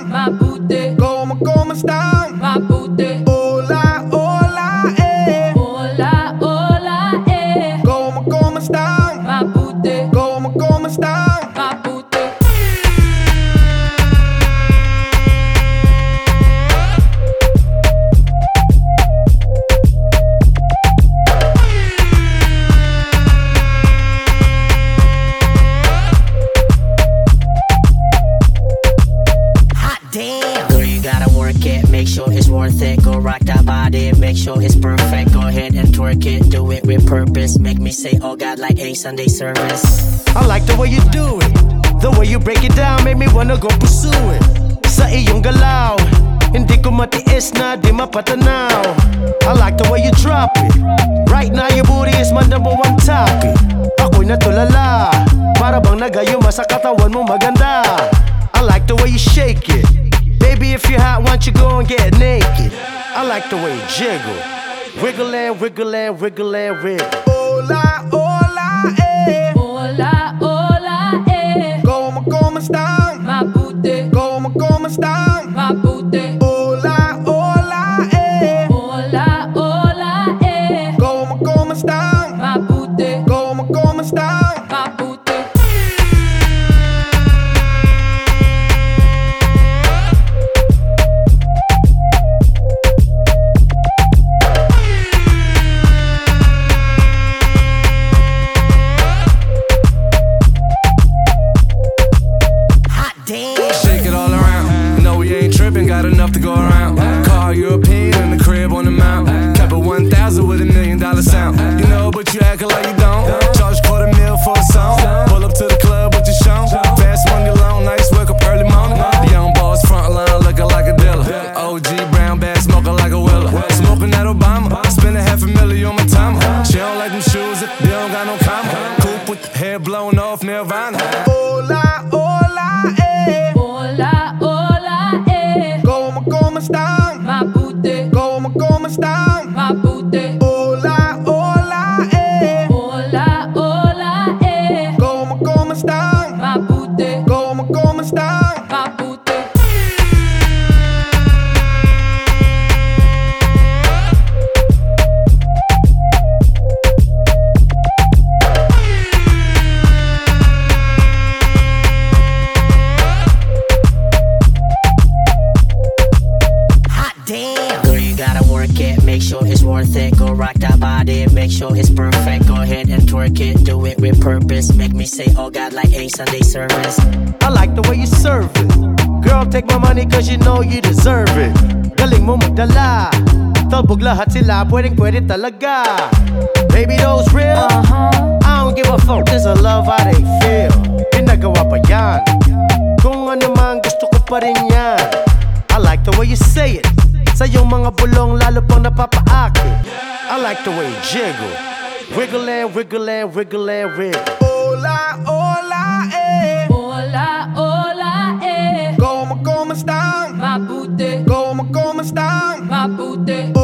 mabuti. ¿Cómo están? Mabuti. Hola, hola, Hola, hola, ¿Cómo están? mabuti. ¿Cómo están? Mabuti. Girl, you gotta work it, make sure it's worth it. Go rock that body, make sure it's perfect. Go ahead and twerk it, do it with purpose. Make me say, oh God, like a Sunday service. I like the way you do it, the way you break it down, make me wanna go pursue it. Sa iyong galaw, hindi ko matiis na di mapatanaw. I like the way you drop it, right now your booty is my number one topic. Ako'y natulala, para bang nagayuma sa katawan mo maganda. I like the way you shake it, baby if you're hot, why don't you go and get naked. I like the way you jiggle, wiggle and wiggle and wiggle and wiggle. Hola, hola, Hola, hola, ¿Cómo están? mabuti. ¿Cómo están? Mabuti. Hola, hola, Hola, hola, ¿Cómo están? mabuti. ¿Cómo están? Mabuti. Shake it all around. You know we ain't tripping, got enough to go around. Car European in the crib on the mount. Kept it 1,000 with $1 million sound. You know, but you acting like you don't. Charge $250,000 for a song. Pull up to the club with your show. Fast money long, nights, wake up early morning. The young boss front line looking like a dealer. OG brown bag smoking like a willer. Smoking that Obama. Spending $500,000 on my timer. She don't like them shoes, they don't got no comma. Coupe with the hair blown off, Nirvana. Hola, hola, Hola, hola, ¿Cómo están? mabuti. ¿Cómo están? Mabuti. Hola, hola, Hola, hola, ¿Cómo están? mabuti. ¿Cómo están? Mabuti. Girl, you gotta work it, make sure it's worth it. Go rock that body, make sure it's perfect. Go ahead and twerk it, do it with purpose. Make me say, oh God, like a Sunday service. I like the way you serve it. Girl, take my money cause you know you deserve it. Galing mo magdala, talbog lahat sila, pwede talaga. Baby, those real, I don't give a fuck, there's a love how they feel. Pinagawa pa yan, kung ano man gusto ko pa rin yan. I like the way you say it, sa iyong mga bulong lalo pang napapaakit. I like the way you jiggle, wiggle and wiggle and wiggle and wiggle. Hola, hola, Hola, hola, ¿Cómo están? mabuti. ¿Cómo están? Mabuti.